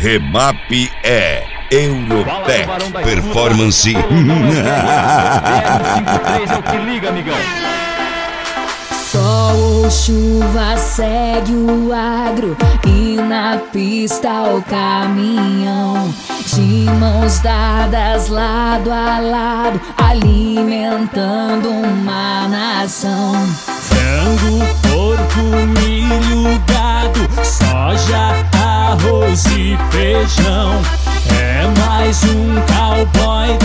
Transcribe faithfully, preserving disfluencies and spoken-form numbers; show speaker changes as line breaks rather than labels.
Remap é Eurotech Performance.
zero cinco três é o que liga, amigão.
Sol ou chuva segue o agro e na pista o caminhão, de mãos dadas lado a lado, alimentando uma nação.
Frango, porco, milho, gado, soja, arroz e feijão. É mais um cowboy